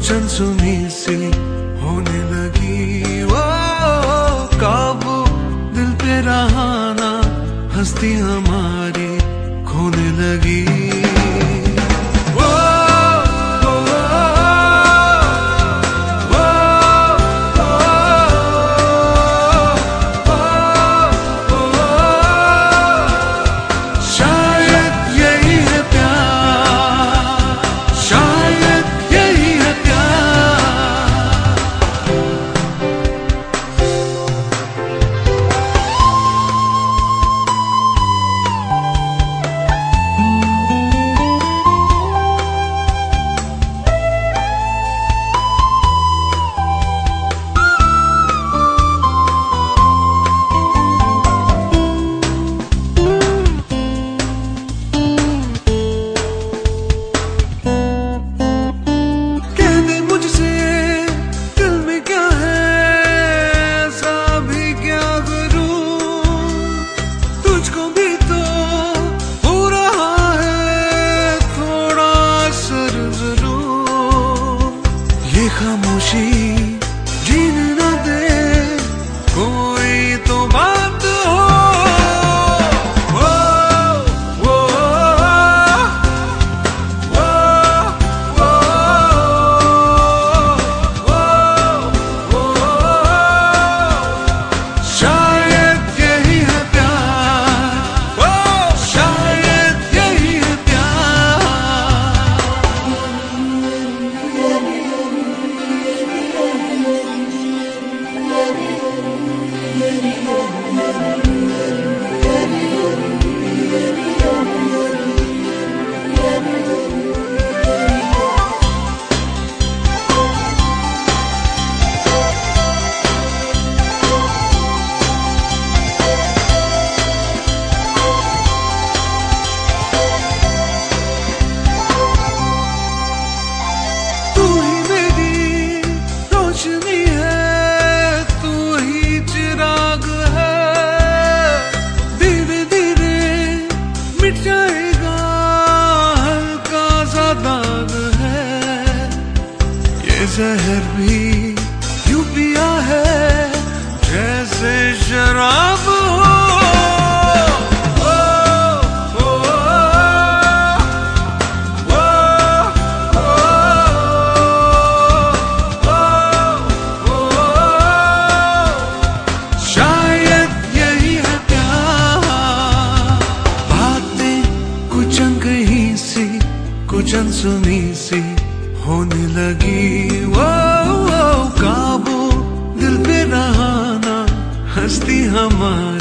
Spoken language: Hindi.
कुछ अनसुनी सी होने लगी। वो काबू दिल पे रहाना, हस्ती हमारी खोने लगी। खामोशी जीने न दे कोई तो बात हो। वो वो वो वो वो शायद यही है प्यार, वो शायद यही है प्यार। जाएगा हल्का सा दाग है, ये जहर भी यूं पिया है जैसे शराब हो। कुछ अनसुनी सी होने लगी। वो काबू दिल पे रहाना, हस्ती हमारी